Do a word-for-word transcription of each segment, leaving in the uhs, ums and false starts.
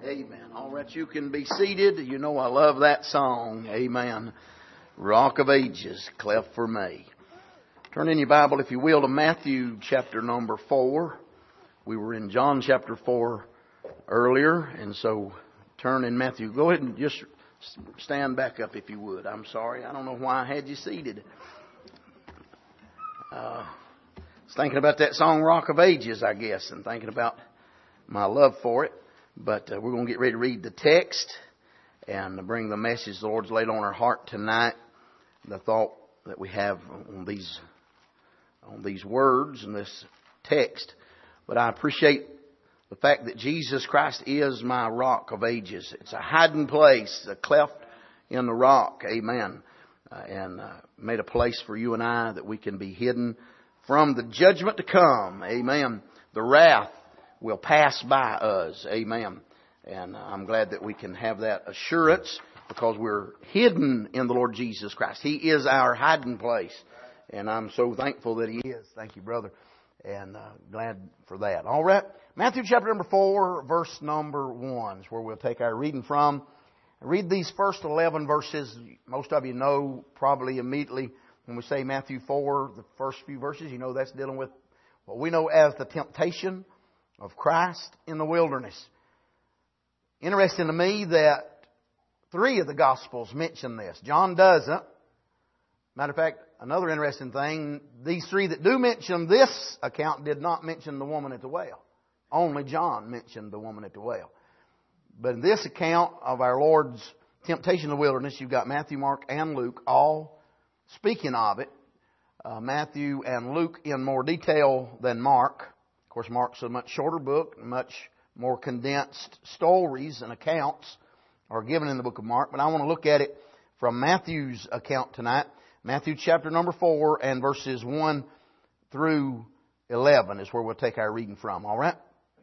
Amen. All right, you can be seated. You know I love that song. Amen. Rock of Ages, cleft for me. Turn in your Bible, if you will, to Matthew chapter number four. We were in John chapter four earlier, and so turn in Matthew. Go ahead and just stand back up if you would. I'm sorry. I don't know why I had you seated. Uh, I was thinking about that song, Rock of Ages, I guess, and thinking about my love for it. But uh, we're going to get ready to read the text and bring the message the Lord's laid on our heart tonight. The thought that we have on these on these words and this text. But I appreciate the fact that Jesus Christ is my rock of ages. It's a hiding place, a cleft in the rock. Amen. Uh, and uh, made a place for you and I that we can be hidden from the judgment to come. Amen. The wrath will pass by us. Amen. And I'm glad that we can have that assurance because we're hidden in the Lord Jesus Christ. He is our hiding place. And I'm so thankful that He is. Thank you, brother. And uh, glad for that. All right. Matthew chapter number four, verse number one is where we'll take our reading from. Read these first eleven verses. Most of you know probably immediately when we say Matthew four, the first few verses, you know that's dealing with what we know as the temptation of Christ in the wilderness. Interesting to me that three of the Gospels mention this. John doesn't. Matter of fact, another interesting thing, these three that do mention this account did not mention the woman at the well. Only John mentioned the woman at the well. But in this account of our Lord's temptation in the wilderness, you've got Matthew, Mark, and Luke all speaking of it. Uh, Matthew and Luke in more detail than Mark. Of course, Mark's a much shorter book, much more condensed stories and accounts are given in the book of Mark. But I want to look at it from Matthew's account tonight. Matthew chapter number four and verses one through eleven is where we'll take our reading from. All right?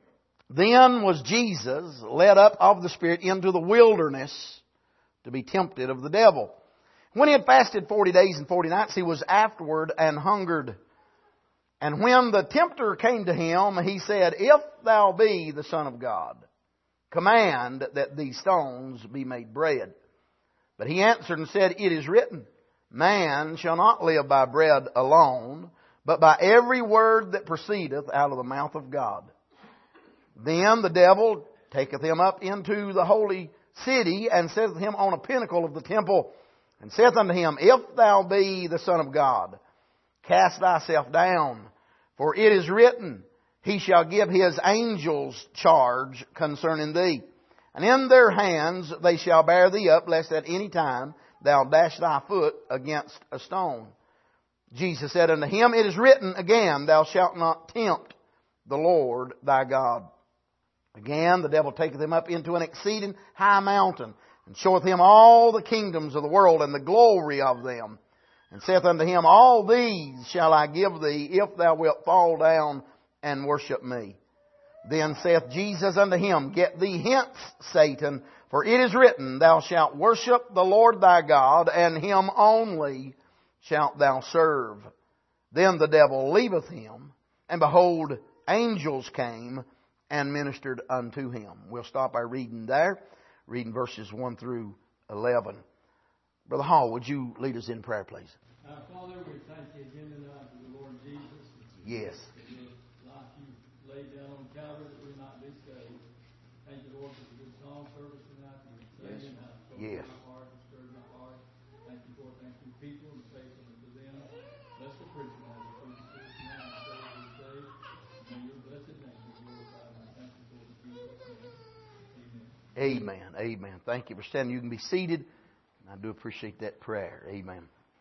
Then was Jesus led up of the Spirit into the wilderness to be tempted of the devil. When He had fasted forty days and forty nights, He was afterward and hungered. And when the tempter came to Him, He said, If thou be the Son of God, command that these stones be made bread. But He answered and said, It is written, Man shall not live by bread alone, but by every word that proceedeth out of the mouth of God. Then the devil taketh him up into the holy city, and setteth him on a pinnacle of the temple, and saith unto him, If thou be the Son of God, cast thyself down, for it is written, He shall give His angels charge concerning thee. And in their hands they shall bear thee up, lest at any time thou dash thy foot against a stone. Jesus said unto him, It is written again, Thou shalt not tempt the Lord thy God. Again, the devil taketh him up into an exceeding high mountain, and showeth him all the kingdoms of the world and the glory of them. And saith unto him, All these shall I give thee, if thou wilt fall down and worship me. Then saith Jesus unto him, Get thee hence, Satan, for it is written, Thou shalt worship the Lord thy God, and Him only shalt thou serve. Then the devil leaveth him, and behold, angels came and ministered unto him. We'll stop our reading there, reading verses one through eleven. Brother Hall, would you lead us in prayer, please? Our Father, we thank You again tonight for the Lord Jesus. Yes. For your life You laid down on Calvary that we might be saved. Thank You, Lord, for the good song service tonight. Yes. Yes. My heart and stirred my heart. Thank You for it. Thank You, people, and faithfulness to them. Bless the preacher now. The preacher this now and so we say, may Your blessed name be glorified. And I thank You for the Jesus' name. Amen. Amen. Amen. Thank you for standing. You can be seated. I do appreciate that prayer. Amen.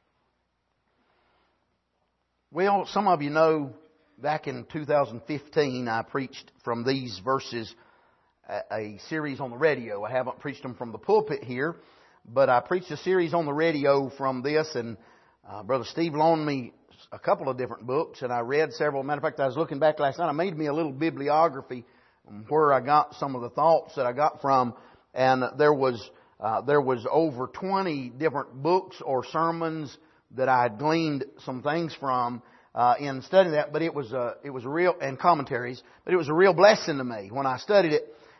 Well, some of you know, back in two thousand fifteen, I preached from these verses a, a series on the radio. I haven't preached them from the pulpit here, but I preached a series on the radio from this, and uh, Brother Steve loaned me a couple of different books, and I read several. Matter of fact, I was looking back last night. I made me a little bibliography where I got some of the thoughts that I got from, and there was Uh, there was over twenty different books or sermons that I had gleaned some things from uh, in studying that. But it was a, it was a real, and commentaries, but it was a real blessing to me when I studied it.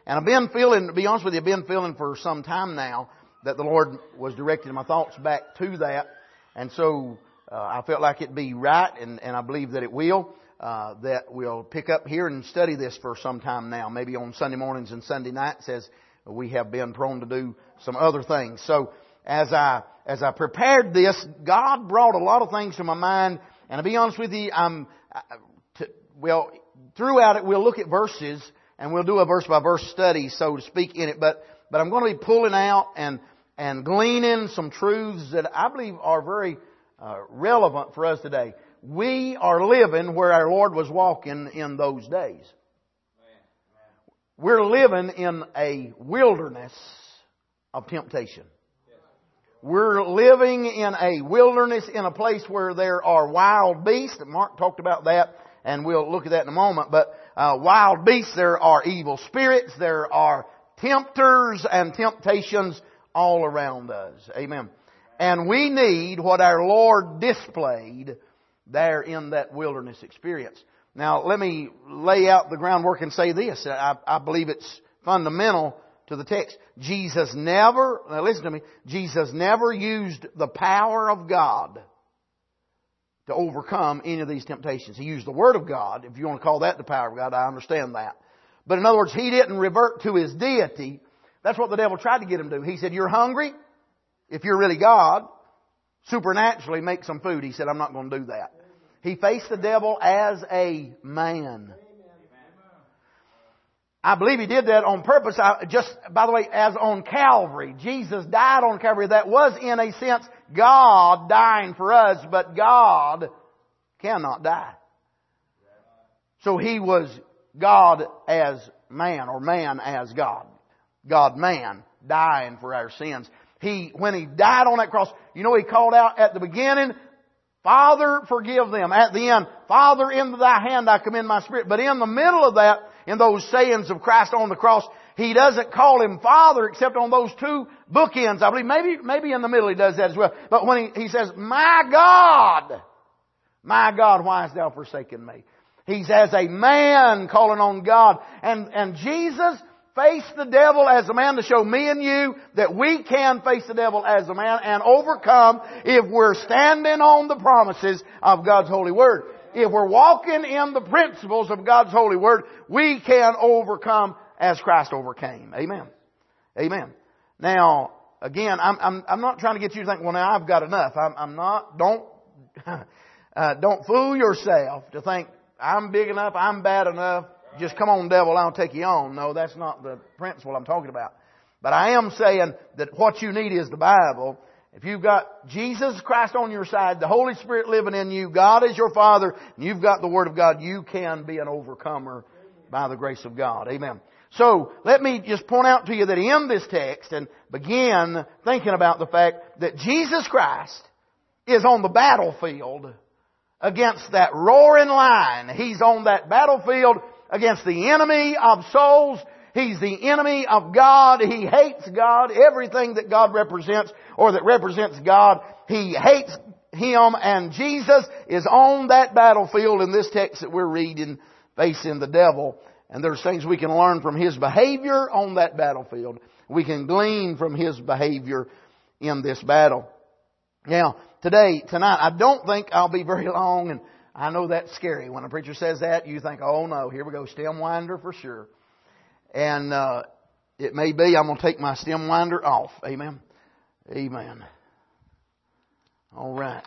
And I've been feeling, to be honest with you, I've been feeling for some time now that the Lord was directing my thoughts back to that. And so uh, I felt like it'd be right, and, and I believe that it will, uh, that we'll pick up here and study this for some time now. Maybe on Sunday mornings and Sunday nights, as we have been prone to do some other things. So as I as I prepared this, God brought a lot of things to my mind. And to be honest with you, I'm to, well throughout it we'll look at verses and we'll do a verse by verse study, so to speak, in it. But but I'm going to be pulling out and and gleaning some truths that I believe are very uh, relevant for us today. We are living where our Lord was walking in those days. We're living in a wilderness of temptation. We're living in a wilderness, in a place where there are wild beasts. Mark talked about that, and we'll look at that in a moment. But uh, wild beasts, there are evil spirits, there are tempters and temptations all around us. Amen. And we need what our Lord displayed there in that wilderness experience. Now, let me lay out the groundwork and say this. I, I believe it's fundamental to the text. Jesus never, now listen to me, Jesus never used the power of God to overcome any of these temptations. He used the Word of God. If you want to call that the power of God, I understand that. But in other words, He didn't revert to His deity. That's what the devil tried to get Him to do. He said, you're hungry? If you're really God, supernaturally make some food. He said, I'm not going to do that. He faced the devil as a man. I believe He did that on purpose. I, just, by the way, as on Calvary. Jesus died on Calvary. That was, in a sense, God dying for us, but God cannot die. So He was God as man, or man as God. God-man, dying for our sins. He, when He died on that cross, you know He called out at the beginning, Father, forgive them. At the end, Father, into Thy hand I commend my spirit. But in the middle of that, in those sayings of Christ on the cross, He doesn't call Him Father except on those two bookends. I believe maybe, maybe in the middle He does that as well. But when He, he says, my God, my God, why hast Thou forsaken me? He's as a man calling on God. And, and Jesus faced the devil as a man to show me and you that we can face the devil as a man and overcome if we're standing on the promises of God's holy word. If we're walking in the principles of God's holy word, we can overcome as Christ overcame. Amen. Amen. Now, again, I'm, I'm, I'm not trying to get you to think, well, now I've got enough. I'm, I'm not, don't, uh, don't fool yourself to think I'm big enough, I'm bad enough. Just come on, devil, I'll take you on. No, that's not the principle I'm talking about. But I am saying that what you need is the Bible. If you've got Jesus Christ on your side, the Holy Spirit living in you, God is your Father, and you've got the Word of God, you can be an overcomer by the grace of God. Amen. So, let me just point out to you that in this text, and begin thinking about the fact that Jesus Christ is on the battlefield against that roaring lion. He's on that battlefield against the enemy of souls. He's the enemy of God. He hates God. Everything that God represents, or that represents God, He hates Him. And Jesus is on that battlefield in this text that we're reading, facing the devil. And there's things we can learn from His behavior on that battlefield. We can glean from His behavior in this battle. Now, today, tonight, I don't think I'll be very long, and I know that's scary. When a preacher says that, you think, oh no, here we go, stem winder for sure. And uh, it may be I'm going to take my stem winder off. Amen. Amen. All right.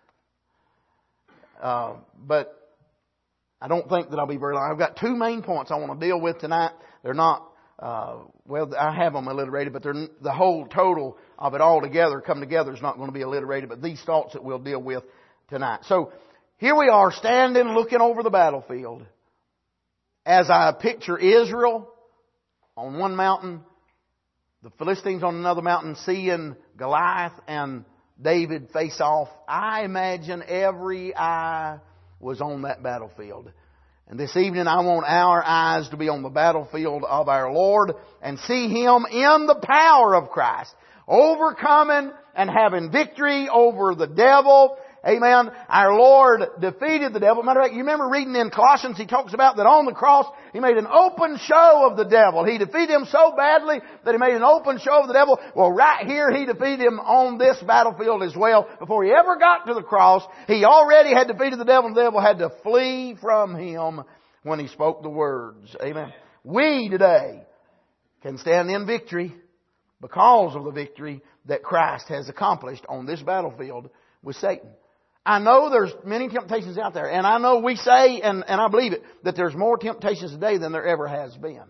Uh, but I don't think that I'll be very long. I've got two main points I want to deal with tonight. They're not, uh, well, I have them alliterated, but they're, the whole total of it all together, come together, is not going to be alliterated. But these thoughts that we'll deal with tonight. So, here we are standing looking over the battlefield as I picture Israel on one mountain, the Philistines on another mountain, seeing Goliath and David face off. I imagine every eye was on that battlefield. And this evening I want our eyes to be on the battlefield of our Lord and see Him in the power of Christ, overcoming and having victory over the devil, Amen. Our Lord defeated the devil. Matter of fact, you remember reading in Colossians, he talks about that on the cross, He made an open show of the devil. He defeated him so badly that He made an open show of the devil. Well, right here, He defeated him on this battlefield as well. Before He ever got to the cross, He already had defeated the devil, and the devil had to flee from Him when He spoke the words. Amen. We today can stand in victory because of the victory that Christ has accomplished on this battlefield with Satan. I know there's many temptations out there, and I know we say, and, and I believe it, that there's more temptations today than there ever has been.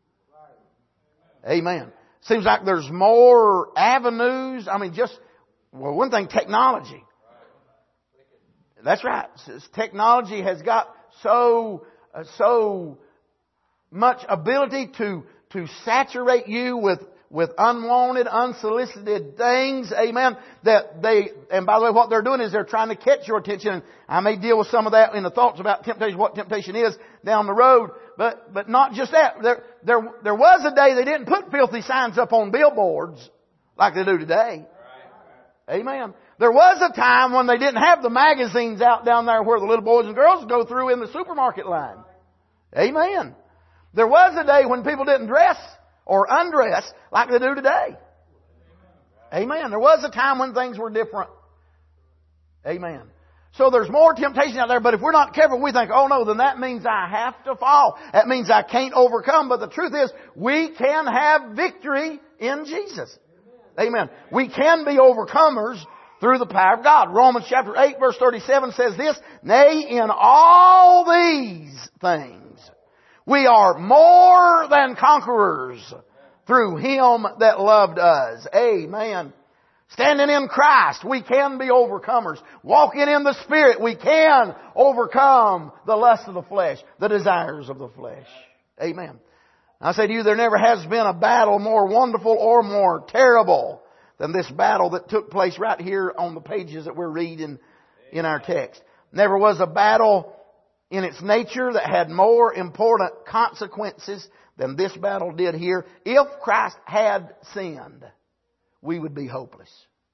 Amen. Seems like there's more avenues. I mean, just, well, one thing, technology. That's right. Technology has got so, uh, so much ability to, to saturate you with with unwanted, unsolicited things, amen, that they, and by the way, what they're doing is they're trying to catch your attention. And I may deal with some of that in the thoughts about temptation, what temptation is down the road, but, but not just that. There, there, there was a day they didn't put filthy signs up on billboards like they do today. Amen. There was a time when they didn't have the magazines out down there where the little boys and girls go through in the supermarket line. Amen. There was a day when people didn't dress or undress like they do today. Amen. There was a time when things were different. Amen. So there's more temptation out there, but if we're not careful, we think, oh no, then that means I have to fall. That means I can't overcome. But the truth is, we can have victory in Jesus. Amen. We can be overcomers through the power of God. Romans chapter eight verse thirty-seven says this, nay, in all these things, we are more than conquerors through Him that loved us. Amen. Standing in Christ, we can be overcomers. Walking in the Spirit, we can overcome the lust of the flesh, the desires of the flesh. Amen. I say to you, there never has been a battle more wonderful or more terrible than this battle that took place right here on the pages that we're reading in our text. Never was a battle in its nature that had more important consequences than this battle did here. If Christ had sinned, we would be hopeless.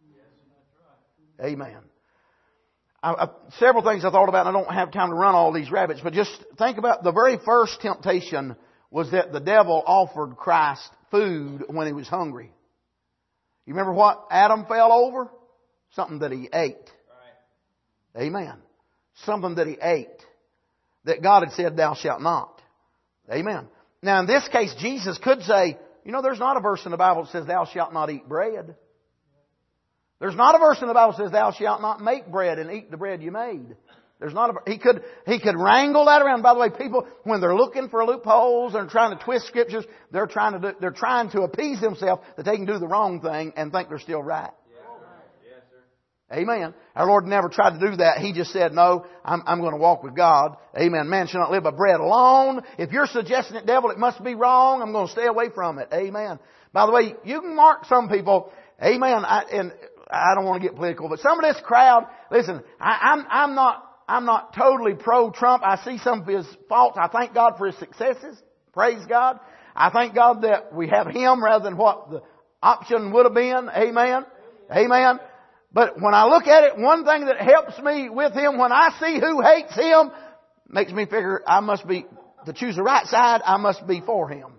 Amen. I, I, several things I thought about, and I don't have time to run all these rabbits, but just think about the very first temptation was that the devil offered Christ food when he was hungry. You remember what Adam fell over? Something that he ate. Amen. Something that he ate. That God had said, thou shalt not. Amen. Now in this case, Jesus could say, you know, there's not a verse in the Bible that says, thou shalt not eat bread. There's not a verse in the Bible that says, thou shalt not make bread and eat the bread you made. There's not a, he could, he could wrangle that around. By the way, people, when they're looking for loopholes and trying to twist scriptures, they're trying to do, they're trying to appease themselves that they can do the wrong thing and think they're still right. Yes, sir. Amen. Our Lord never tried to do that. He just said, no, I'm, I'm going to walk with God. Amen. Man shall not live by bread alone. If you're suggesting it, devil, it must be wrong. I'm going to stay away from it. Amen. By the way, you can mark some people. Amen. I, and I don't want to get political, but some of this crowd, listen, I, I'm, I'm not, I'm not totally pro-Trump. I see some of his faults. I thank God for his successes. Praise God. I thank God that we have him rather than what the option would have been. Amen. Amen. But when I look at it, one thing that helps me with him, when I see who hates him, makes me figure I must be, to choose the right side, I must be for him.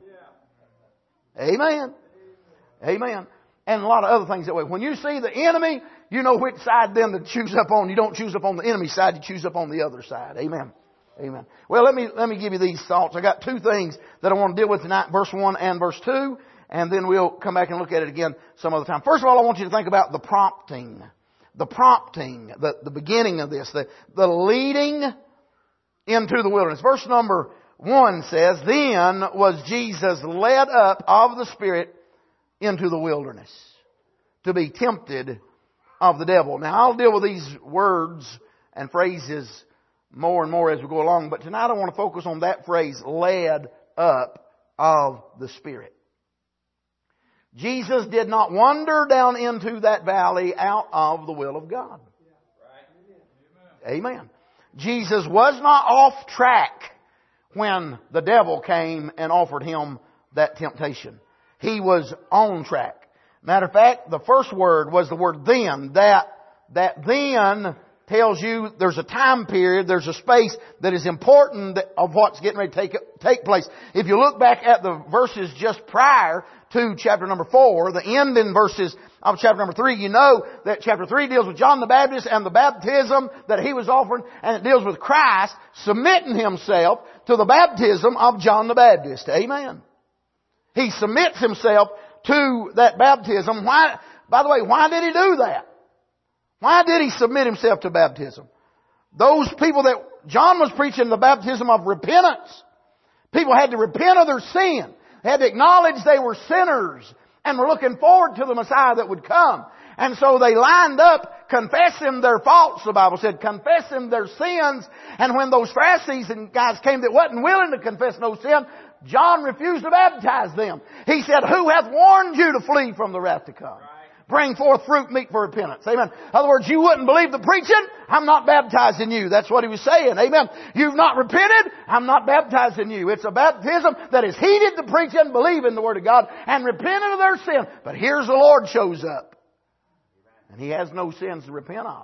Amen. Amen. And a lot of other things that way. When you see the enemy, you know which side then to choose up on. You don't choose up on the enemy side, you choose up on the other side. Amen. Amen. Well, let me, let me give you these thoughts. I got two things that I want to deal with tonight, verse one and verse two. And then we'll come back and look at it again some other time. First of all, I want you to think about the prompting. The prompting, the, the beginning of this, the, the leading into the wilderness. Verse number one says, then was Jesus led up of the Spirit into the wilderness to be tempted of the devil. Now, I'll deal with these words and phrases more and more as we go along, but tonight I want to focus on that phrase, led up of the Spirit. Jesus did not wander down into that valley out of the will of God. Amen. Jesus was not off track when the devil came and offered him that temptation. He was on track. Matter of fact, the first word was the word then. That, that then tells you there's a time period, there's a space that is important of what's getting ready to take, take place. If you look back at the verses just prior to chapter number four, the ending verses of chapter number three, you know that chapter three deals with John the Baptist and the baptism that he was offering, and it deals with Christ submitting himself to the baptism of John the Baptist. Amen. He submits himself to that baptism. Why, by the way, why did he do that? Why did he submit himself to baptism? Those people that John was preaching the baptism of repentance. People had to repent of their sin. They had to acknowledge they were sinners and were looking forward to the Messiah that would come. And so they lined up confessing their faults, the Bible said, confessing their sins. And when those Pharisees and guys came that wasn't willing to confess no sin, John refused to baptize them. He said, "Who hath warned you to flee from the wrath to come? Bring forth fruit meet for repentance." Amen. In other words, you wouldn't believe the preaching, I'm not baptizing you. That's what he was saying. Amen. You've not repented, I'm not baptizing you. It's a baptism that has heeded the preaching, believing the Word of God, and repented of their sin. But here's the Lord shows up. And He has no sins to repent of.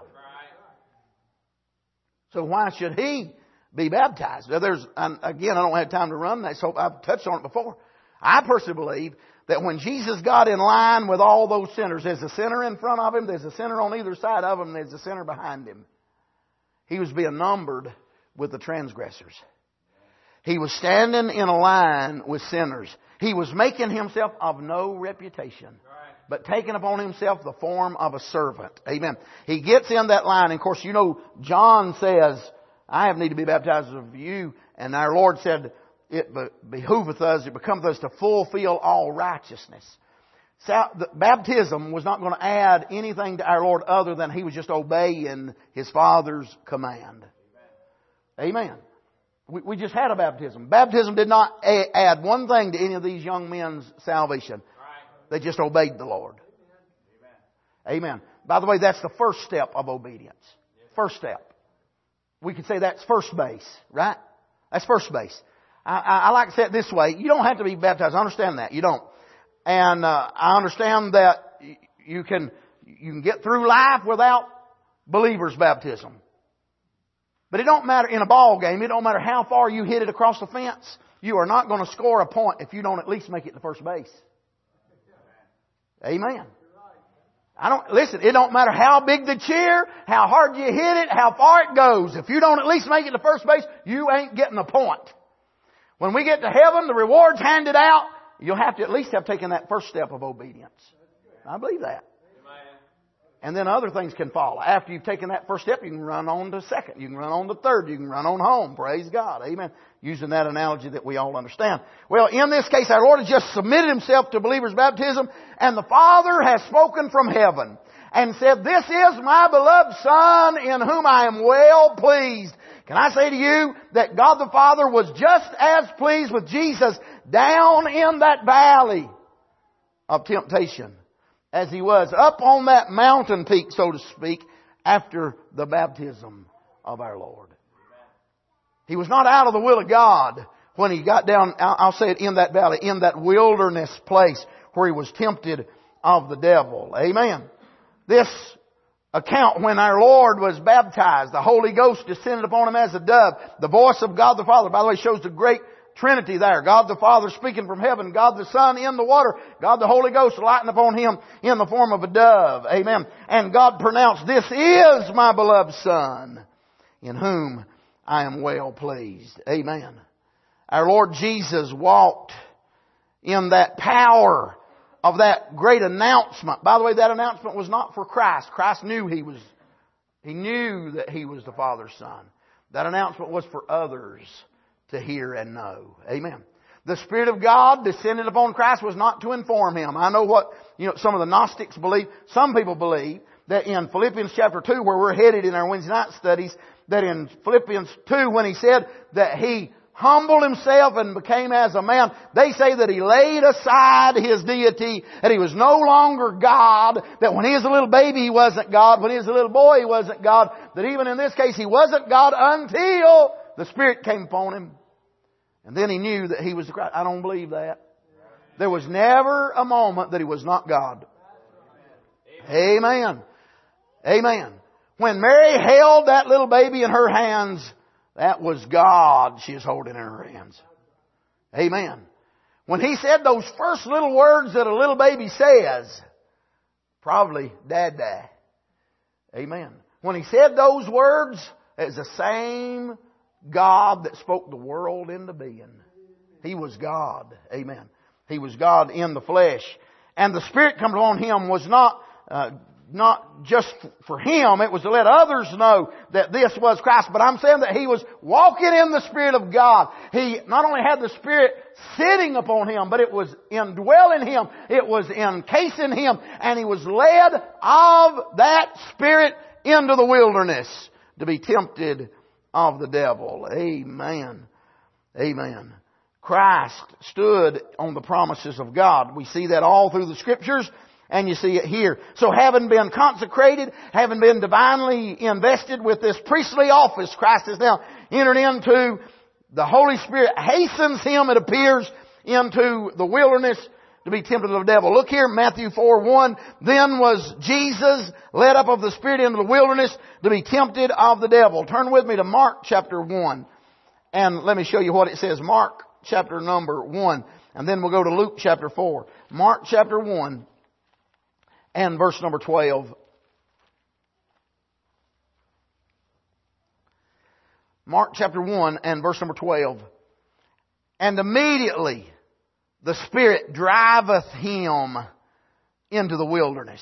So why should He be baptized? Now there's, again, I don't have time to run that, so I've touched on it before. I personally believe that when Jesus got in line with all those sinners, there's a sinner in front of Him, there's a sinner on either side of Him, there's a sinner behind Him. He was being numbered with the transgressors. He was standing in a line with sinners. He was making Himself of no reputation, but taking upon Himself the form of a servant. Amen. He gets in that line. And of course, you know, John says, "I have need to be baptized of you." And our Lord said, "It behooveth us, it becometh us to fulfill all righteousness." So, the baptism was not going to add anything to our Lord other than He was just obeying His Father's command. Amen. Amen. We, we just had a baptism. Baptism did not a- add one thing to any of these young men's salvation. They just obeyed the Lord. Amen. Amen. By the way, that's the first step of obedience. First step. We could say that's first base, right? That's first base. I, I, I like to say it this way. You don't have to be baptized. I understand that. You don't. And uh, I understand that you can you can get through life without believer's baptism. But it don't matter in a ball game. It don't matter how far you hit it across the fence. You are not going to score a point if you don't at least make it to first base. Amen. I don't, listen, it don't matter how big the cheer, how hard you hit it, how far it goes. If you don't at least make it to first base, you ain't getting a point. When we get to heaven, the reward's handed out. You'll have to at least have taken that first step of obedience. I believe that. And then other things can follow. After you've taken that first step, you can run on to second. You can run on to third. You can run on home. Praise God. Amen. Using that analogy that we all understand. Well, in this case, our Lord has just submitted Himself to believers' baptism, and the Father has spoken from heaven and said, "This is my beloved Son in whom I am well pleased." Can I say to you that God the Father was just as pleased with Jesus down in that valley of temptation as He was up on that mountain peak, so to speak, after the baptism of our Lord. He was not out of the will of God when He got down, I'll say it, in that valley, in that wilderness place where He was tempted of the devil. Amen. This account when our Lord was baptized, the Holy Ghost descended upon Him as a dove. The voice of God the Father, by the way, shows the great Trinity there. God the Father speaking from heaven. God the Son in the water. God the Holy Ghost lighting upon Him in the form of a dove. Amen. And God pronounced, "This is my beloved Son in whom I am well pleased." Amen. Our Lord Jesus walked in that power of that great announcement. By the way, that announcement was not for Christ. Christ knew He was, He knew that He was the Father's Son. That announcement was for others to hear and know. Amen. The Spirit of God descended upon Christ was not to inform Him. I know what, you know, some of the Gnostics believe. Some people believe that in Philippians chapter two, where we're headed in our Wednesday night studies, that in Philippians two, when he said that He humbled Himself and became as a man, they say that He laid aside His deity, that He was no longer God, that when He was a little baby He wasn't God, when He was a little boy He wasn't God, that even in this case He wasn't God until the Spirit came upon Him. And then He knew that He was the Christ. I don't believe that. There was never a moment that He was not God. Amen. Amen. When Mary held that little baby in her hands, that was God she was holding in her hands. Amen. When He said those first little words that a little baby says, probably Dada. Amen. When He said those words, it's the same God that spoke the world into being. He was God. Amen. He was God in the flesh. And the Spirit coming on Him was not uh, not just for Him. It was to let others know that this was Christ. But I'm saying that He was walking in the Spirit of God. He not only had the Spirit sitting upon Him, but it was indwelling Him. It was encasing Him. And He was led of that Spirit into the wilderness to be tempted of the devil. Amen. Amen. Christ stood on the promises of God. We see that all through the Scriptures, and you see it here. So having been consecrated, having been divinely invested with this priestly office, Christ is now entered into. The Holy Spirit hastens Him, it appears, into the wilderness to be tempted of the devil. Look here, Matthew four one. Then was Jesus led up of the Spirit into the wilderness to be tempted of the devil. Turn with me to Mark chapter one. And let me show you what it says. Mark chapter number one. And then we'll go to Luke chapter four. Mark chapter one and verse number twelve. Mark chapter one and verse number twelve. And immediately the Spirit driveth him into the wilderness.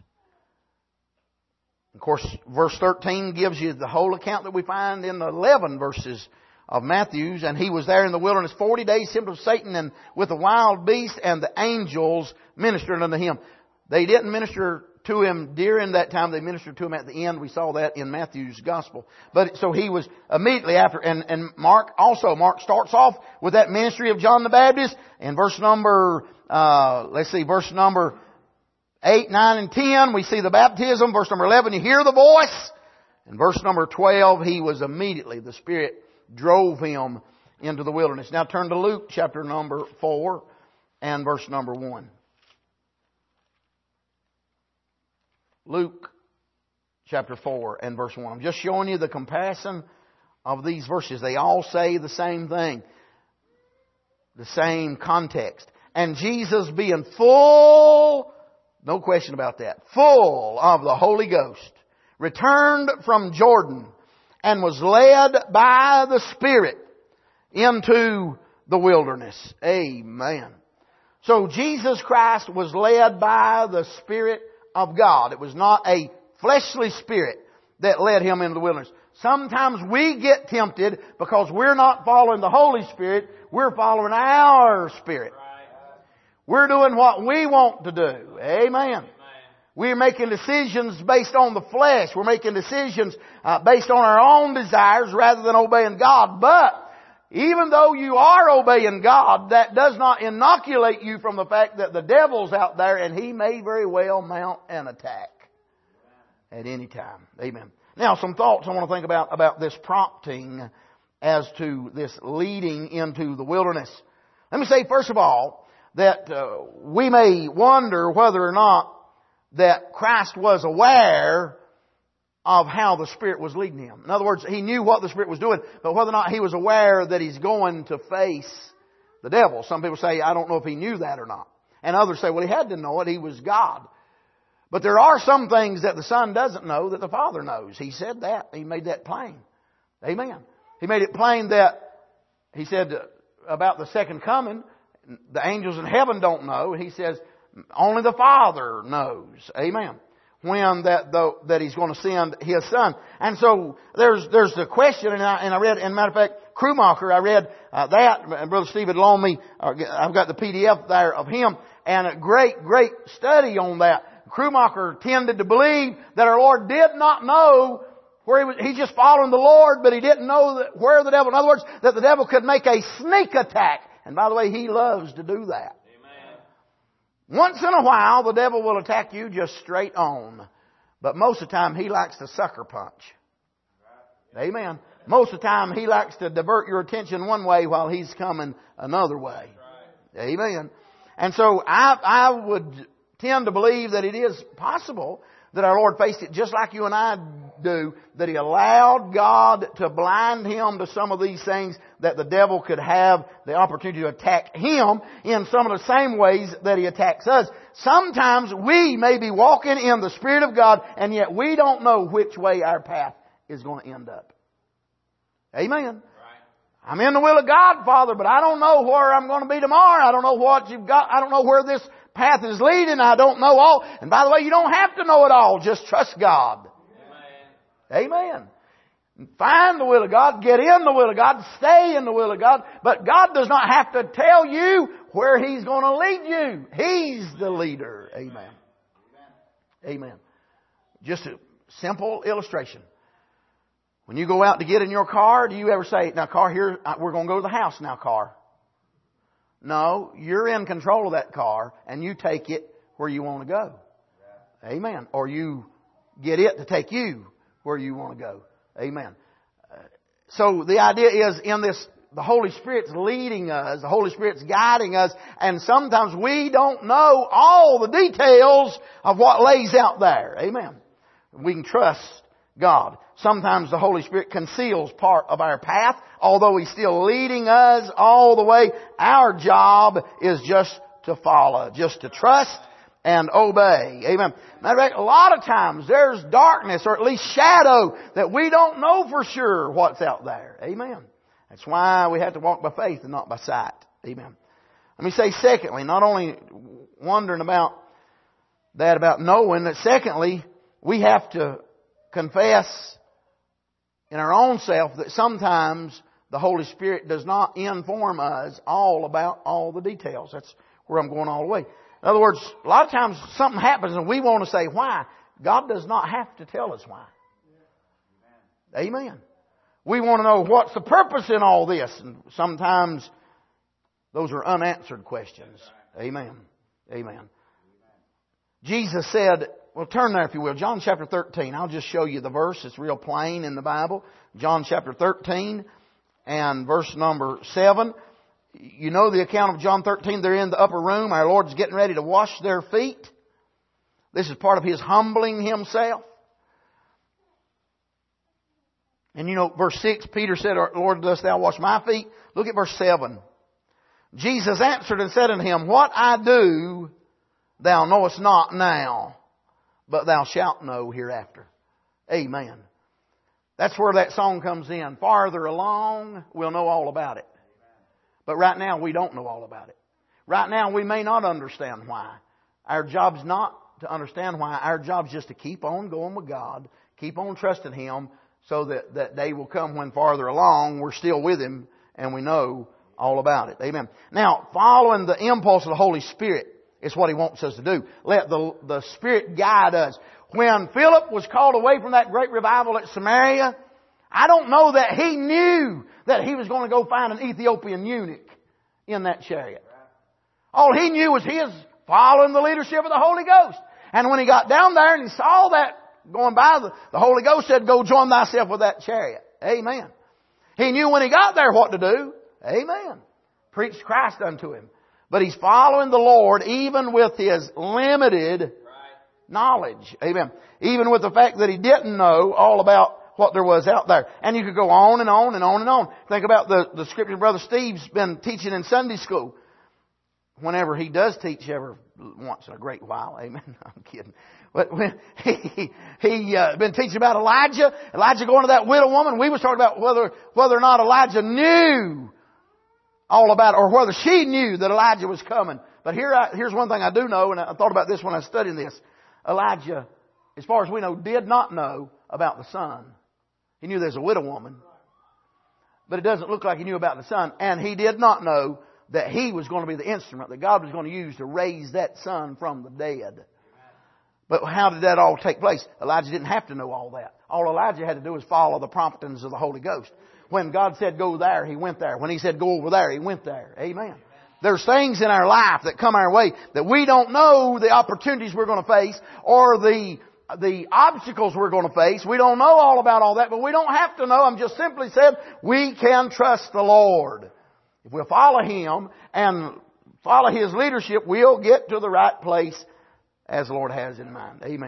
Of course, verse thirteen gives you the whole account that we find in the eleven verses of Matthew's. And he was there in the wilderness forty days, tempted of Satan, and with a wild beast, and the angels ministered unto him. They didn't minister to him during that time. They ministered to him at the end. We saw that in Matthew's gospel. But so he was immediately after. And, and Mark also, Mark starts off with that ministry of John the Baptist. In verse number, uh, let's see, verse number eight, nine, and ten, we see the baptism. Verse number eleven, you hear the voice. And verse number twelve, he was immediately, the Spirit drove him into the wilderness. Now turn to Luke chapter number four and verse number one. Luke chapter four and verse one. I'm just showing you the comparison of these verses. They all say the same thing. The same context. And Jesus being full, no question about that, full of the Holy Ghost, returned from Jordan and was led by the Spirit into the wilderness. Amen. So Jesus Christ was led by the Spirit of God. It was not a fleshly spirit that led Him into the wilderness. Sometimes we get tempted because we're not following the Holy Spirit. We're following our spirit. We're doing what we want to do. Amen. We're making decisions based on the flesh. We're making decisions uh, based on our own desires rather than obeying God. But even though you are obeying God, that does not inoculate you from the fact that the devil's out there and he may very well mount an attack at any time. Amen. Now, some thoughts I want to think about about this prompting as to this leading into the wilderness. Let me say, first of all, that uh, we may wonder whether or not that Christ was aware of how the Spirit was leading Him. In other words, He knew what the Spirit was doing, but whether or not He was aware that He's going to face the devil. Some people say, I don't know if He knew that or not. And others say, well, He had to know it. He was God. But there are some things that the Son doesn't know that the Father knows. He said that. He made that plain. Amen. He made it plain that He said about the second coming, the angels in heaven don't know. He says, only the Father knows. Amen. When that the, that He's going to send His Son. And so there's there's the question, and I, and I read, and matter of fact, Krummacher, I read uh, that, and Brother Steve had loaned me, uh, I've got the P D F there of him, and a great, great study on that. Krummacher tended to believe that our Lord did not know where He was. He's just following the Lord, but He didn't know that where the devil, in other words, that the devil could make a sneak attack. And by the way, he loves to do that. Once in a while, the devil will attack you just straight on. But most of the time, he likes to sucker punch. Amen. Most of the time, he likes to divert your attention one way while he's coming another way. Amen. And so I, I would tend to believe that it is possible that our Lord faced it just like you and I do that he allowed God to blind him to some of these things that the devil could have the opportunity to attack him in some of the same ways that he attacks us. Sometimes we may be walking in the Spirit of God and yet we don't know which way our path is going to end up. Amen. I'm in the will of God, Father, but I don't know where I'm going to be tomorrow. I don't know what you've got. I don't know where this path is leading. I don't know all. And by the way, you don't have to know it all. Just trust God. Amen. Amen. Find the will of God. Get in the will of God. Stay in the will of God. But God does not have to tell you where He's going to lead you. He's the leader. Amen. Amen. Just a simple illustration. When you go out to get in your car, do you ever say, now car, here, we're going to go to the house now, car? No, you're in control of that car and you take it where you want to go. Amen. Or you get it to take you where you want to go. Amen. So the idea is in this, the Holy Spirit's leading us, the Holy Spirit's guiding us, and sometimes we don't know all the details of what lays out there. Amen. We can trust God. Sometimes the Holy Spirit conceals part of our path, although He's still leading us all the way. Our job is just to follow, just to trust and obey. Amen. Matter of fact, a lot of times there's darkness or at least shadow that we don't know for sure what's out there. Amen. That's why we have to walk by faith and not by sight. Amen. Let me say secondly, not only wondering about that, about knowing, that secondly, we have to confess in our own self that sometimes the Holy Spirit does not inform us all about all the details. That's where I'm going all the way. In other words, a lot of times something happens and we want to say why. God does not have to tell us why. Amen. We want to know what's the purpose in all this. And sometimes those are unanswered questions. Amen. Amen. Jesus said, well, turn there if you will. John chapter thirteen. I'll just show you the verse. It's real plain in the Bible. John chapter thirteen and verse number seven. You know the account of John thirteen. They're in the upper room. Our Lord's getting ready to wash their feet. This is part of His humbling Himself. And you know, verse six, Peter said, Lord, dost thou wash my feet? Look at verse seven. Jesus answered and said unto him, what I do thou knowest not now, but thou shalt know hereafter. Amen. That's where that song comes in. Farther along, we'll know all about it. But right now, we don't know all about it. Right now, we may not understand why. Our job's not to understand why. Our job's just to keep on going with God, keep on trusting Him, so that that day will come when farther along, we're still with Him and we know all about it. Amen. Now, following the impulse of the Holy Spirit, it's what He wants us to do. Let the, the Spirit guide us. When Philip was called away from that great revival at Samaria, I don't know that he knew that he was going to go find an Ethiopian eunuch in that chariot. All he knew was he was following the leadership of the Holy Ghost. And when he got down there and he saw that going by, the, the Holy Ghost said, go join thyself with that chariot. Amen. He knew when he got there what to do. Amen. Preached Christ unto him. But he's following the Lord even with his limited right. knowledge. Amen. Even with the fact that he didn't know all about what there was out there. And you could go on and on and on and on. Think about the, the scripture Brother Steve's been teaching in Sunday school. Whenever he does teach, ever once in a great while. Amen. I'm kidding. But when he he uh, been teaching about Elijah, Elijah going to that widow woman. We was talking about whether whether or not Elijah knew all about it, or whether she knew that Elijah was coming. But here, I, here's one thing I do know, and I thought about this when I was studying this. Elijah, as far as we know, did not know about the son. He knew there's a widow woman, but it doesn't look like he knew about the son, and he did not know that he was going to be the instrument that God was going to use to raise that son from the dead. But how did that all take place? Elijah didn't have to know all that. All Elijah had to do was follow the promptings of the Holy Ghost. When God said go there, he went there. When He said go over there, he went there. Amen. There's things in our life that come our way that we don't know the opportunities we're going to face or the the obstacles we're going to face. We don't know all about all that, but we don't have to know. I'm just simply said we can trust the Lord. If we'll follow Him and follow His leadership, we'll get to the right place as the Lord has in mind. Amen.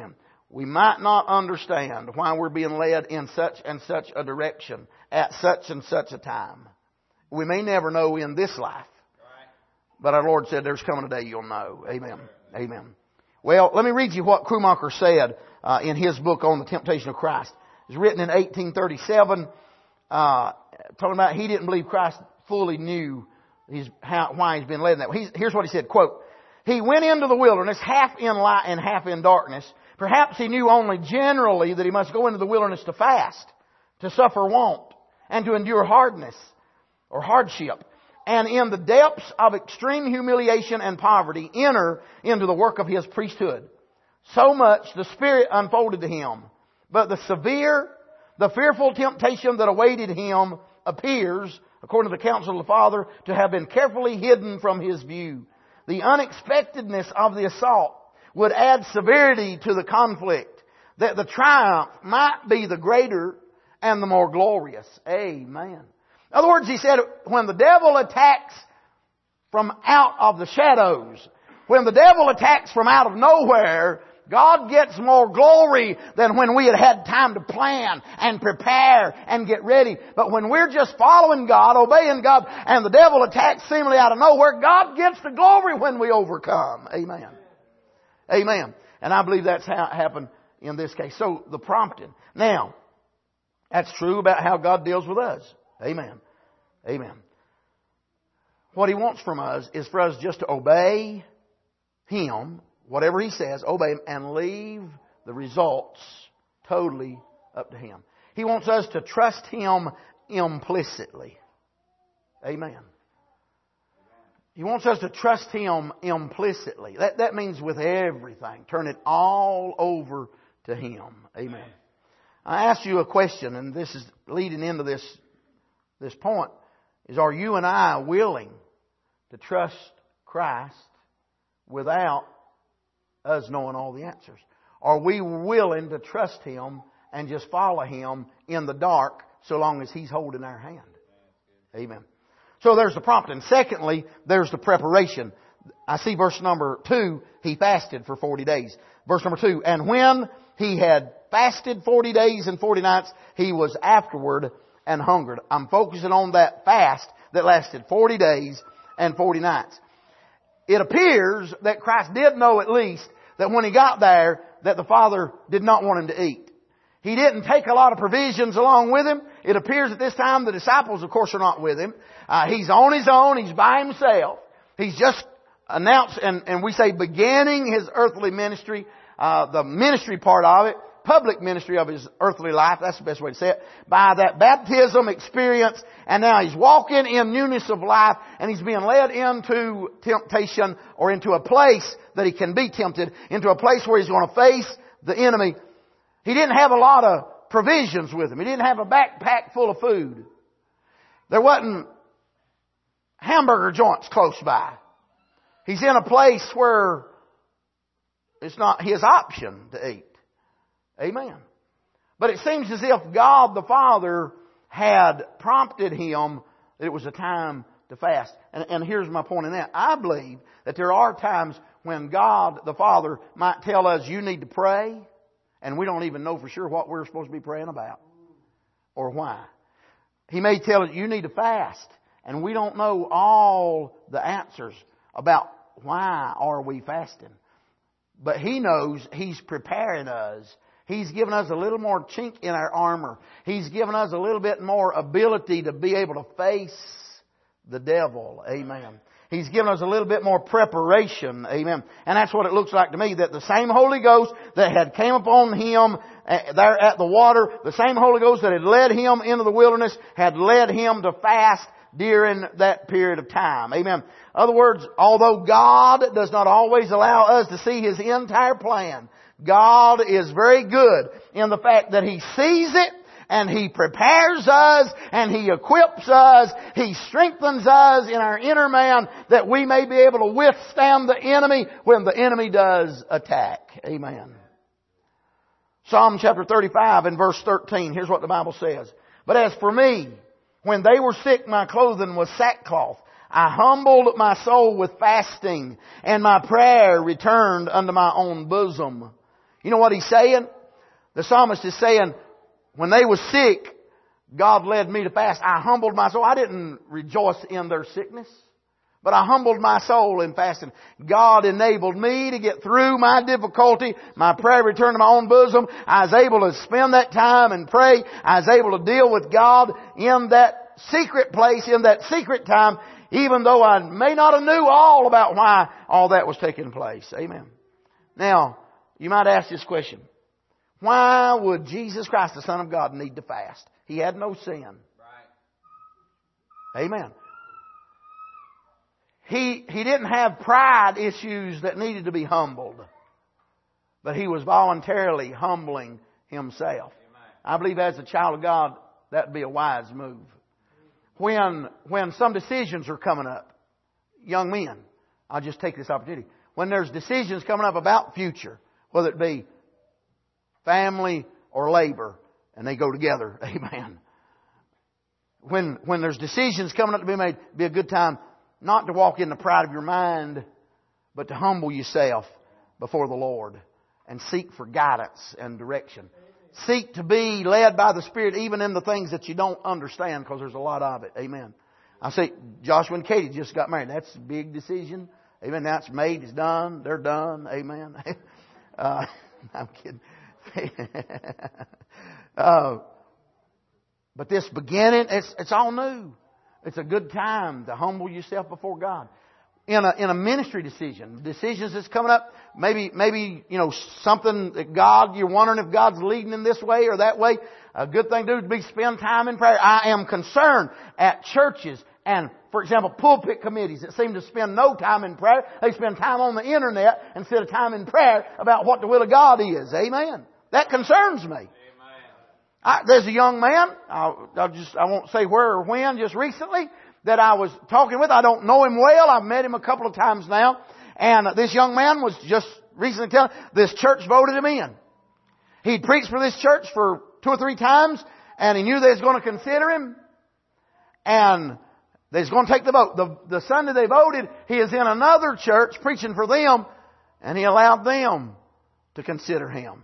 we might not understand why we're being led in such and such a direction at such and such a time. We may never know in this life. But our Lord said there's coming a day you'll know. Amen. Amen. Well, let me read you what Krummacher said uh, in his book on the temptation of Christ. It was written in eighteen thirty-seven, uh, talking about he didn't believe Christ fully knew his, how, why he's been led in that way. He's, here's what he said, quote, "He went into the wilderness half in light and half in darkness. Perhaps he knew only generally that he must go into the wilderness to fast, to suffer want, and to endure hardness or hardship. And in the depths of extreme humiliation and poverty, enter into the work of his priesthood. So much the Spirit unfolded to him. But the severe, the fearful temptation that awaited him appears, according to the counsel of the Father, to have been carefully hidden from his view. The unexpectedness of the assault would add severity to the conflict, that the triumph might be the greater and the more glorious." Amen. In other words, he said, when the devil attacks from out of the shadows, when the devil attacks from out of nowhere, God gets more glory than when we had had time to plan and prepare and get ready. But when we're just following God, obeying God, and the devil attacks seemingly out of nowhere, God gets the glory when we overcome. Amen. Amen. And I believe that's how it happened in this case. So, the prompting. Now, that's true about how God deals with us. Amen. Amen. What He wants from us is for us just to obey Him, whatever He says, obey Him, and leave the results totally up to Him. He wants us to trust Him implicitly. Amen. He wants us to trust Him implicitly. That, that means with everything. Turn it all over to Him. Amen. I asked you a question, and this is leading into this, this point, is are you and I willing to trust Christ without us knowing all the answers? Are we willing to trust Him and just follow Him in the dark so long as He's holding our hand? Amen. So there's the prompting. Secondly, there's the preparation. I see verse number two, He fasted for forty days. Verse number two, and when He had fasted forty days and forty nights, He was afterward and hungered. I'm focusing on that fast that lasted forty days and forty nights. It appears that Christ did know at least that when He got there that the Father did not want Him to eat. He didn't take a lot of provisions along with Him. It appears at this time the disciples, of course, are not with Him. Uh, he's on His own. He's by Himself. He's just announced, and, and we say beginning His earthly ministry, uh, the ministry part of it, public ministry of His earthly life, that's the best way to say it, by that baptism experience, and now He's walking in newness of life, and He's being led into temptation, or into a place that He can be tempted, into a place where He's going to face the enemy. He didn't have a lot of provisions with Him. He didn't have a backpack full of food. There wasn't hamburger joints close by. He's in a place where it's not His option to eat. Amen. But it seems as if God the Father had prompted Him that it was a time to fast. And, and here's my point in that. I believe that there are times when God the Father might tell us, you need to pray, and we don't even know for sure what we're supposed to be praying about or why. He may tell us, you need to fast, and we don't know all the answers about why are we fasting. But He knows He's preparing us. He's given us a little more chink in our armor. He's given us a little bit more ability to be able to face the devil. Amen. He's given us a little bit more preparation. Amen. And that's what it looks like to me, that the same Holy Ghost that had came upon Him there at the water, the same Holy Ghost that had led Him into the wilderness, had led Him to fast during that period of time. Amen. In other words, although God does not always allow us to see His entire plan, God is very good in the fact that He sees it, and He prepares us, and He equips us, He strengthens us in our inner man that we may be able to withstand the enemy when the enemy does attack. Amen. Psalm chapter thirty-five and verse thirteen, here's what the Bible says. But as for me, when they were sick, my clothing was sackcloth. I humbled my soul with fasting, and my prayer returned unto my own bosom. You know what he's saying? The psalmist is saying, when they were sick, God led me to fast. I humbled my soul. I didn't rejoice in their sickness, but I humbled my soul in fasting. God enabled me to get through my difficulty. My prayer returned to my own bosom. I was able to spend that time and pray. I was able to deal with God in that secret place, in that secret time, even though I may not have knew all about why all that was taking place. Amen. Now, you might ask this question. Why would Jesus Christ, the Son of God, need to fast? He had no sin. Right. Amen. He, he didn't have pride issues that needed to be humbled. But He was voluntarily humbling Himself. Amen. I believe as a child of God, that would be a wise move. When, when some decisions are coming up, young men, I'll just take this opportunity. When there's decisions coming up about future, whether it be family or labor, and they go together. Amen. When, when there's decisions coming up to be made, it'd be a good time not to walk in the pride of your mind, but to humble yourself before the Lord and seek for guidance and direction. Seek to be led by the Spirit even in the things that you don't understand, because there's a lot of it. Amen. I say Joshua and Katie just got married. That's a big decision. Amen. That's made. It's done. They're done. Amen. uh, I'm kidding. uh, but this beginning, it's, it's all new. It's a good time to humble yourself before God. In a, in a ministry decision, decisions that's coming up, maybe, maybe, you know, something that God, you're wondering if God's leading in this way or that way. A good thing to do would be spend time in prayer. I am concerned at churches and, for example, pulpit committees that seem to spend no time in prayer. They spend time on the internet instead of time in prayer about what the will of God is. Amen. That concerns me. I, there's a young man, I'll, I'll just, I won't say where or when, just recently, that I was talking with. I don't know him well. I've met him a couple of times now. And this young man was just recently telling, this church voted him in. He'd preached for this church for two or three times, and he knew they was going to consider him. And they was going to take the vote. The, the Sunday they voted, he is in another church preaching for them, and he allowed them to consider him.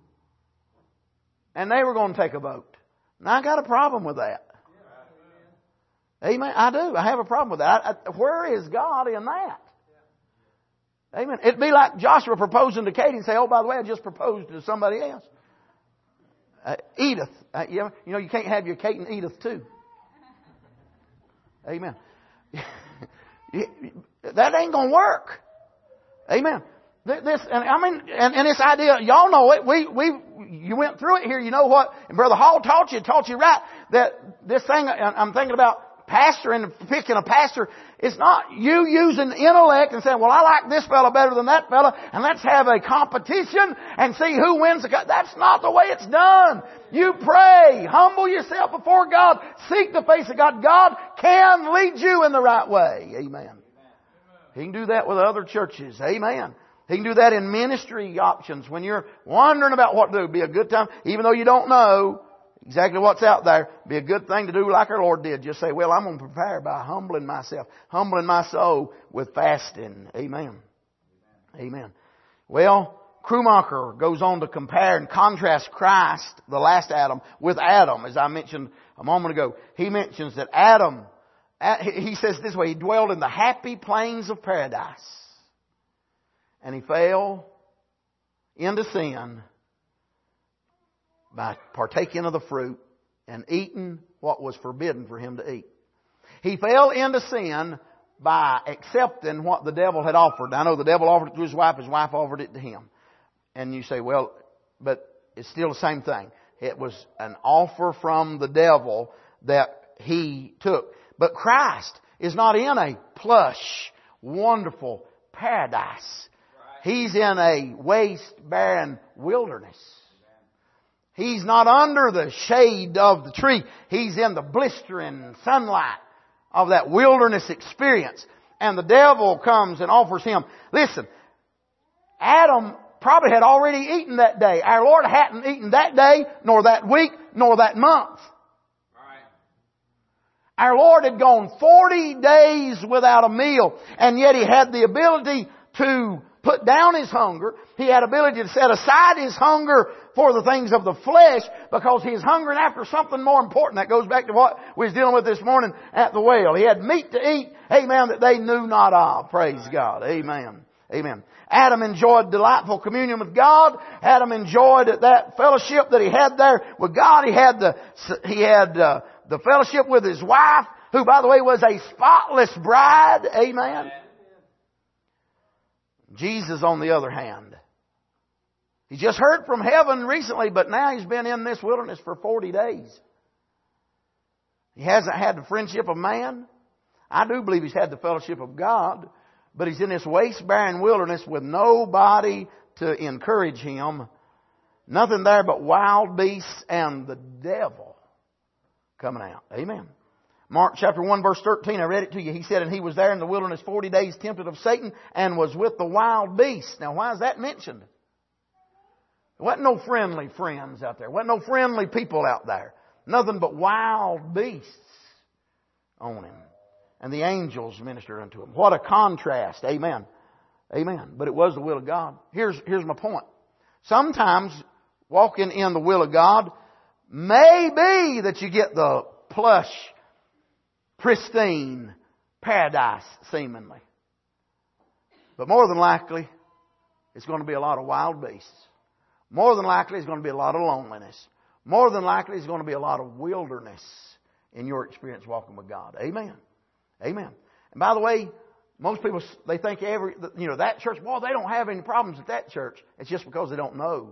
And they were going to take a vote. Now I got a problem with that. Amen. I do. I have a problem with that. I, I, where is God in that? Amen. It'd be like Joshua proposing to Katie and say, oh, by the way, I just proposed to somebody else. Uh, Edith. Uh, you, know, you know, you can't have your Kate and Edith too. Amen. That ain't going to work. Amen. This, and I mean, and, and this idea, y'all know it. We, we, you went through it here. You know what? And Brother Hall taught you, taught you right, that this thing, I'm thinking about pastor and picking a pastor. It's not you using intellect and saying, well, I like this fella better than that fella, and let's have a competition and see who wins the, that's not the way it's done. You pray, humble yourself before God, seek the face of God. God can lead you in the right way. Amen. He can do that with other churches. Amen. He can do that in ministry options. When you're wondering about what to do, it'd be a good time, even though you don't know exactly what's out there, it'd be a good thing to do like our Lord did. Just say, well, I'm going to prepare by humbling myself, humbling my soul with fasting. Amen. Amen. Well, Krummacher goes on to compare and contrast Christ, the last Adam, with Adam, as I mentioned a moment ago. He mentions that Adam, he says this way, he dwelled in the happy plains of paradise. And he fell into sin by partaking of the fruit and eating what was forbidden for him to eat. He fell into sin by accepting what the devil had offered. I know the devil offered it to his wife, his wife offered it to him. And you say, well, but it's still the same thing. It was an offer from the devil that he took. But Christ is not in a plush, wonderful paradise. He's in a waste, barren wilderness. He's not under the shade of the tree. He's in the blistering sunlight of that wilderness experience. And the devil comes and offers him. Listen, Adam probably had already eaten that day. Our Lord hadn't eaten that day, nor that week, nor that month. Our Lord had gone forty days without a meal, and yet He had the ability to put down his hunger. He had ability to set aside his hunger for the things of the flesh because he's hungering after something more important. That goes back to what we was dealing with this morning at the well. He had meat to eat, amen, that they knew not of. Praise God. Amen. Amen. Adam enjoyed delightful communion with God. Adam enjoyed that fellowship that he had there with God. He had the, he had uh, the fellowship with his wife, who, by the way, was a spotless bride. Amen. Jesus, on the other hand, he just heard from heaven recently, but now he's been in this wilderness for forty days. He hasn't had the friendship of man. I do believe he's had the fellowship of God, but he's in this waste-barren wilderness with nobody to encourage him. Nothing there but wild beasts and the devil coming out. Amen. Mark chapter one verse thirteen, I read it to you. He said, and he was there in the wilderness forty days tempted of Satan and was with the wild beasts. Now why is that mentioned? There wasn't no friendly friends out there. There wasn't no friendly people out there. Nothing but wild beasts on him. And the angels ministered unto him. What a contrast. Amen. Amen. But it was the will of God. Here's, here's my point. Sometimes walking in the will of God may be that you get the plush, pristine paradise, seemingly. But more than likely, it's going to be a lot of wild beasts. More than likely, it's going to be a lot of loneliness. More than likely, it's going to be a lot of wilderness in your experience walking with God. Amen. Amen. And by the way, most people, they think every, you know, that church, boy, they don't have any problems at that church. It's just because they don't know.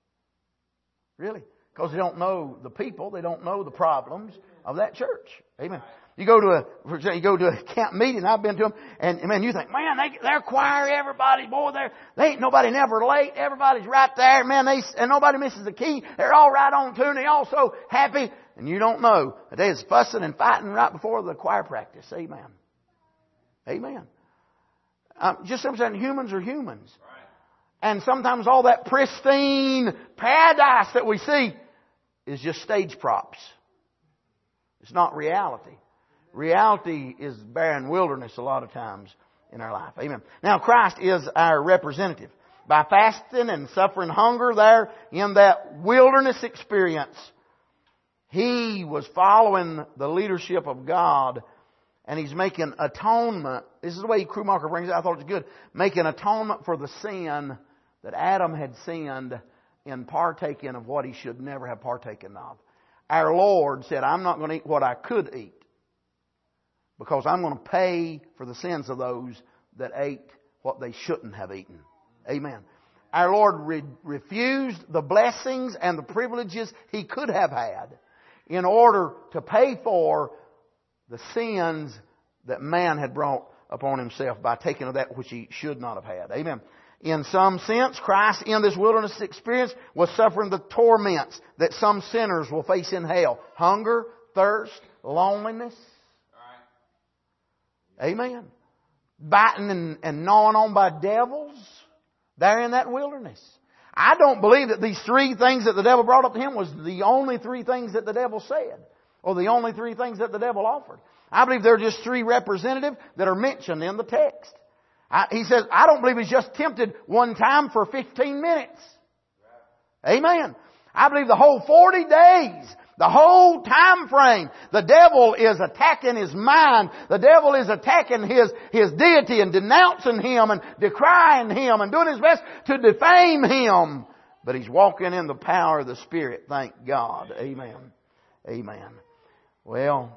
Really. Because they don't know the people. They don't know the problems of that church. Amen. You go to a, for example, you go to a camp meeting. I've been to them, and man, you think, man, they, they're choir, everybody, boy, they're, they ain't nobody never late. Everybody's right there, man. They and nobody misses the key. They're all right on tune. They're all so happy, and you don't know that they was fussing and fighting right before the choir practice. Amen. Amen. Um, just sometimes humans are humans, and sometimes all that pristine paradise that we see is just stage props. It's not reality. Reality is barren wilderness a lot of times in our life. Amen. Now Christ is our representative. By fasting and suffering hunger there in that wilderness experience, He was following the leadership of God, and He's making atonement. This is the way Krummacher brings it. I thought it was good. Making atonement for the sin that Adam had sinned in partaking of what he should never have partaken of. Our Lord said, I'm not going to eat what I could eat, because I'm going to pay for the sins of those that ate what they shouldn't have eaten. Amen. Our Lord re- refused the blessings and the privileges He could have had in order to pay for the sins that man had brought upon himself by taking of that which he should not have had. Amen. In some sense, Christ in this wilderness experience was suffering the torments that some sinners will face in hell. Hunger, thirst, loneliness. Amen. Biting and, and gnawing on by devils there in that wilderness. I don't believe that these three things that the devil brought up to him was the only three things that the devil said, or the only three things that the devil offered. I believe they're just three representatives that are mentioned in the text. I, he says, I don't believe he's just tempted one time for fifteen minutes. Amen. I believe the whole forty days, the whole time frame, the devil is attacking his mind. The devil is attacking his, his deity and denouncing Him and decrying Him and doing his best to defame Him. But he's walking in the power of the Spirit. Thank God. Amen. Amen. Well,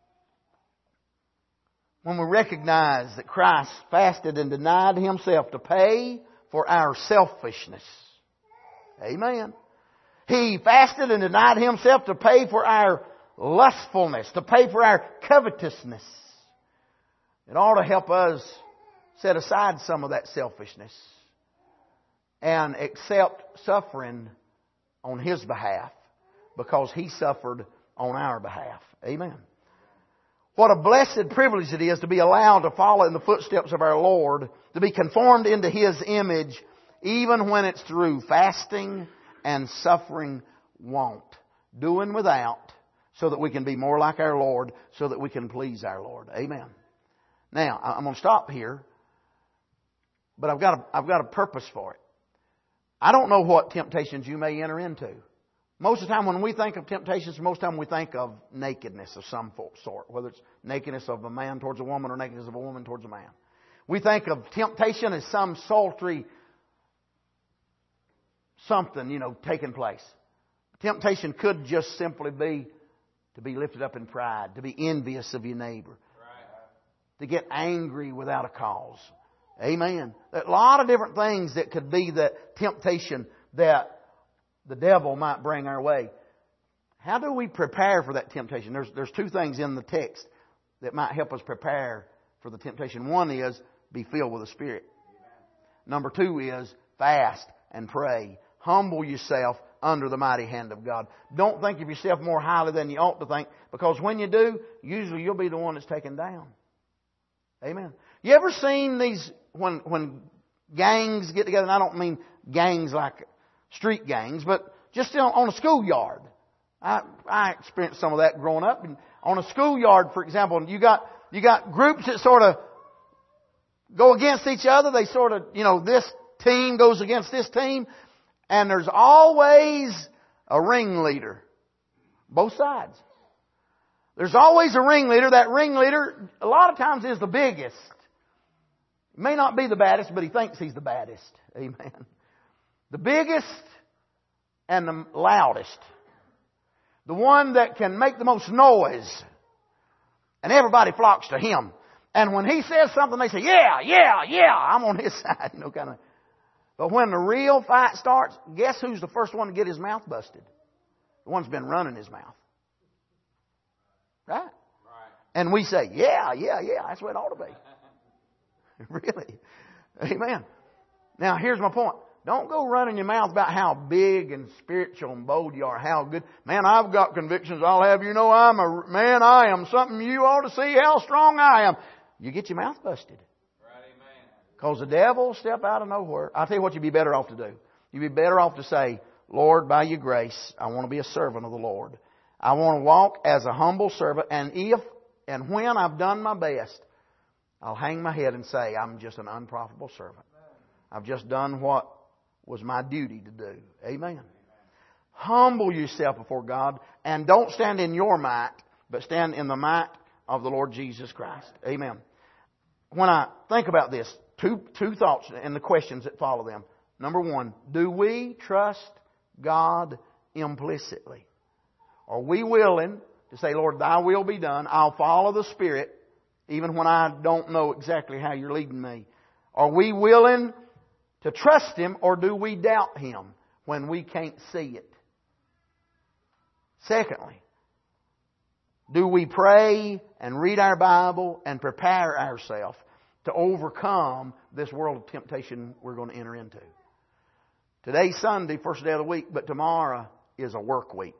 when we recognize that Christ fasted and denied Himself to pay for our selfishness. Amen. He fasted and denied Himself to pay for our lustfulness, to pay for our covetousness. It ought to help us set aside some of that selfishness and accept suffering on His behalf, because He suffered on our behalf. Amen. What a blessed privilege it is to be allowed to follow in the footsteps of our Lord, to be conformed into His image, even when it's through fasting and suffering want. Doing without, so that we can be more like our Lord, so that we can please our Lord. Amen. Now, I'm going to stop here. but I've got a, I've got a purpose for it. I don't know what temptations you may enter into. Most of the time when we think of temptations, most of the time we think of nakedness of some sort, whether it's nakedness of a man towards a woman or nakedness of a woman towards a man. We think of temptation as some sultry something, you know, taking place. Temptation could just simply be to be lifted up in pride, to be envious of your neighbor, right, to get angry without a cause. Amen. A lot of different things that could be the temptation that the devil might bring our way. How do we prepare for that temptation? There's, there's two things in the text that might help us prepare for the temptation. One is be filled with the Spirit. Number two is fast and pray. Humble yourself under the mighty hand of God. Don't think of yourself more highly than you ought to think, because when you do, usually you'll be the one that's taken down. Amen. You ever seen these, when when gangs get together, and I don't mean gangs like street gangs, but just on a schoolyard. I, I experienced some of that growing up. And on a schoolyard, for example, you got you got groups that sort of go against each other. They sort of, you know, this team goes against this team. And there's always a ringleader. Both sides. There's always a ringleader. That ringleader, a lot of times, is the biggest. He may not be the baddest, but he thinks he's the baddest. Amen. The biggest and the loudest. The one that can make the most noise. And everybody flocks to him. And when he says something, they say, yeah, yeah, yeah, I'm on his side. You know, kind of. But when the real fight starts, guess who's the first one to get his mouth busted? The one's been running his mouth. Right? Right. And we say, yeah, yeah, yeah, that's what it ought to be. Really. Amen. Now, here's my point. Don't go running your mouth about how big and spiritual and bold you are, how good. Man, I've got convictions. I'll have you know I'm a man. I am something you ought to see how strong I am. You get your mouth busted. Because the devil will step out of nowhere. I'll tell you what you'd be better off to do. You'd be better off to say, Lord, by your grace, I want to be a servant of the Lord. I want to walk as a humble servant. And if and when I've done my best, I'll hang my head and say, I'm just an unprofitable servant. I've just done what was my duty to do. Amen. Humble yourself before God. And don't stand in your might, but stand in the might of the Lord Jesus Christ. Amen. When I think about this, Two, two thoughts and the questions that follow them. Number one, do we trust God implicitly? Are we willing to say, Lord, thy will be done. I'll follow the Spirit even when I don't know exactly how you're leading me. Are we willing to trust Him, or do we doubt Him when we can't see it? Secondly, do we pray and read our Bible and prepare ourselves to overcome this world of temptation we're going to enter into? Today's Sunday, first day of the week, but tomorrow is a work week.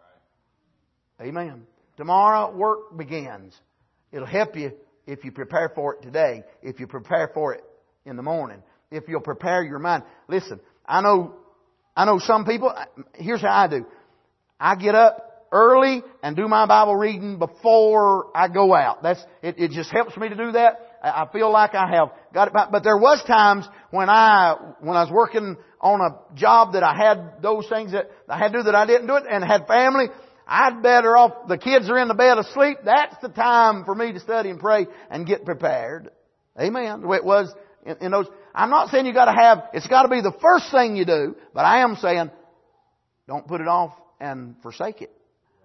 Right. Amen. Tomorrow work begins. It'll help you if you prepare for it today, if you prepare for it in the morning, if you'll prepare your mind. Listen, I know, I know some people, here's how I do. I get up early and do my Bible reading before I go out. That's it, it just helps me to do that. I feel like I have got it back. But there was times when I, when I was working on a job that I had those things that I had to do that I didn't do it, and had family, I'd better off, the kids are in the bed asleep. That's the time for me to study and pray and get prepared. Amen. The way it was in, in those. I'm not saying you got to have, it's got to be the first thing you do, but I am saying don't put it off and forsake it.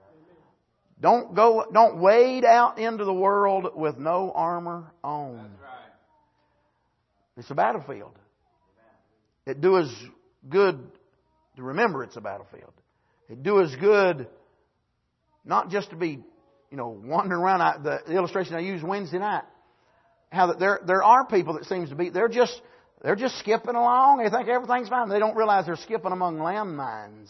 Don't go, don't wade out into the world with no armor on. That's right. It's a battlefield. It do us good to remember it's a battlefield. It do us good not just to be, you know, wandering around. I, the illustration I used Wednesday night, how that there there are people that seems to be they're just they're just skipping along. They think everything's fine. They don't realize they're skipping among landmines.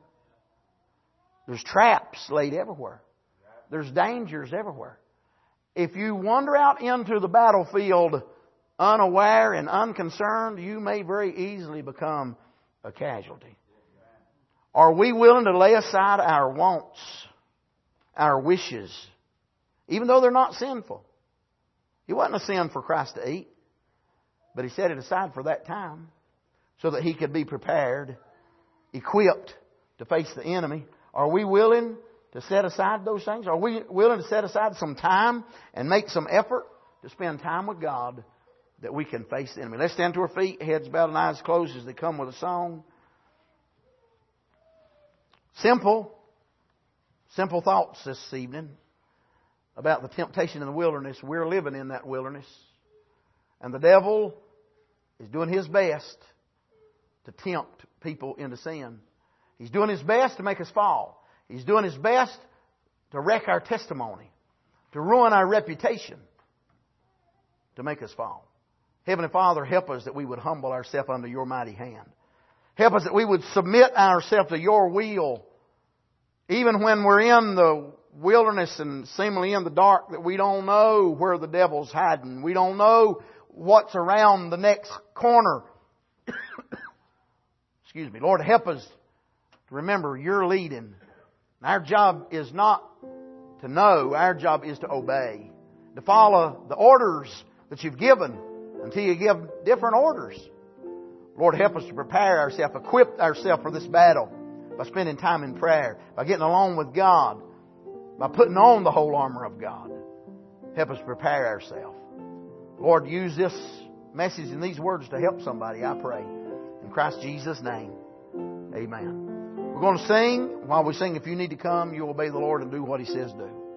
There's traps laid everywhere. There's dangers everywhere. If you wander out into the battlefield unaware and unconcerned, you may very easily become a casualty. Are we willing to lay aside our wants, our wishes, even though they're not sinful? It wasn't a sin for Christ to eat. But He set it aside for that time so that He could be prepared, equipped to face the enemy. Are we willing to set aside those things? Are we willing to set aside some time and make some effort to spend time with God that we can face the enemy? Let's stand to our feet, heads bowed and eyes closed as they come with a song. Simple, simple thoughts this evening about the temptation in the wilderness. We're living in that wilderness. And the devil is doing his best to tempt people into sin. He's doing his best to make us fall. He's doing his best to wreck our testimony, to ruin our reputation, to make us fall. Heavenly Father, help us that we would humble ourselves under Your mighty hand. Help us that we would submit ourselves to Your will, even when we're in the wilderness and seemingly in the dark, that we don't know where the devil's hiding. We don't know what's around the next corner. Excuse me. Lord, help us to remember You're leading. Our job is not to know. Our job is to obey. To follow the orders that You've given until You give different orders. Lord, help us to prepare ourselves, equip ourselves for this battle by spending time in prayer, by getting along with God, by putting on the whole armor of God. Help us prepare ourselves. Lord, use this message and these words to help somebody, I pray. In Christ Jesus' name, amen. We're going to sing. While we sing, if you need to come, you obey the Lord and do what He says do.